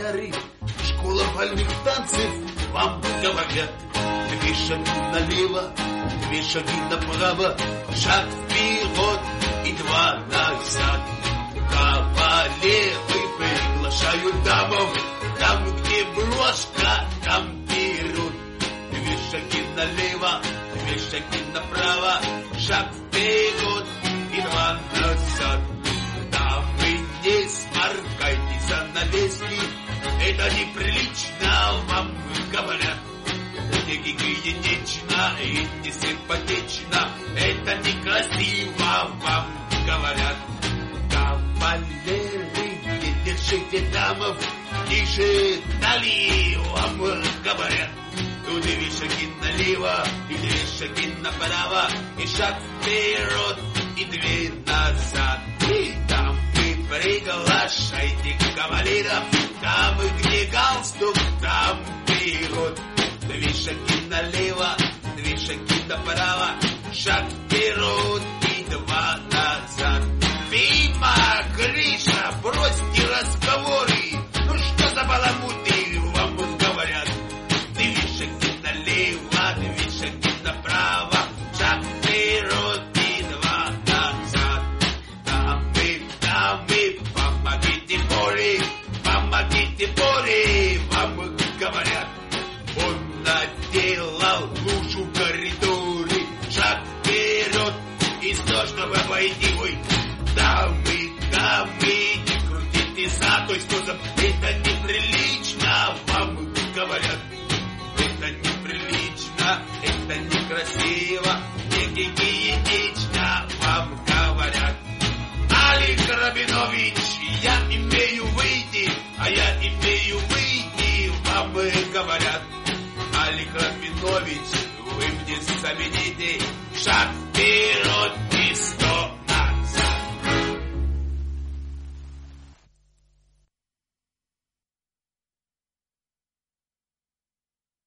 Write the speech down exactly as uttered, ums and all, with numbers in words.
гитары, школа бальных танцев, вам говорят. Две шаги налево, две шаги направо, шаг вперед и два назад. Кавалеры приглашают дамов, там, где брошка, там вперед. Две шаги налево, две шаги направо, шаг вперед и два назад. Дамы, не сморкайте занавески, это неприлично, вам говорят. Не гигиенично и не симпатично, это некрасиво, вам говорят. Кавалеры, не держите дамов, ниже талии, вам говорят. Две шаги налево и две шаги направо, и шаг вперед и две назад. И там вы приглашайте кавалеров, там где галстук, там вперед. Две шаги налево, две шаги направо, шаг вперед и два назад. Мимо, Гриша, бросьте разговоры, ну что за баламуты вам говорят. Две шаги налево, две шаги направо, шаг вперед и два назад. Дамы, дамы, помогите Боре, помогите Боре, вам говорят. Он наделал лужу в коридоре, шаг вперед, и сложно вы войти вы. Дамы, дамы, не крутите за той способ, это неприлично, вам говорят. Это неприлично, это некрасиво, не гигиенично, вам говорят. Алик Рабинович, я имею выйти, а я имею выйти, вам говорят. Алик Рабинович, вы мне замените, шаг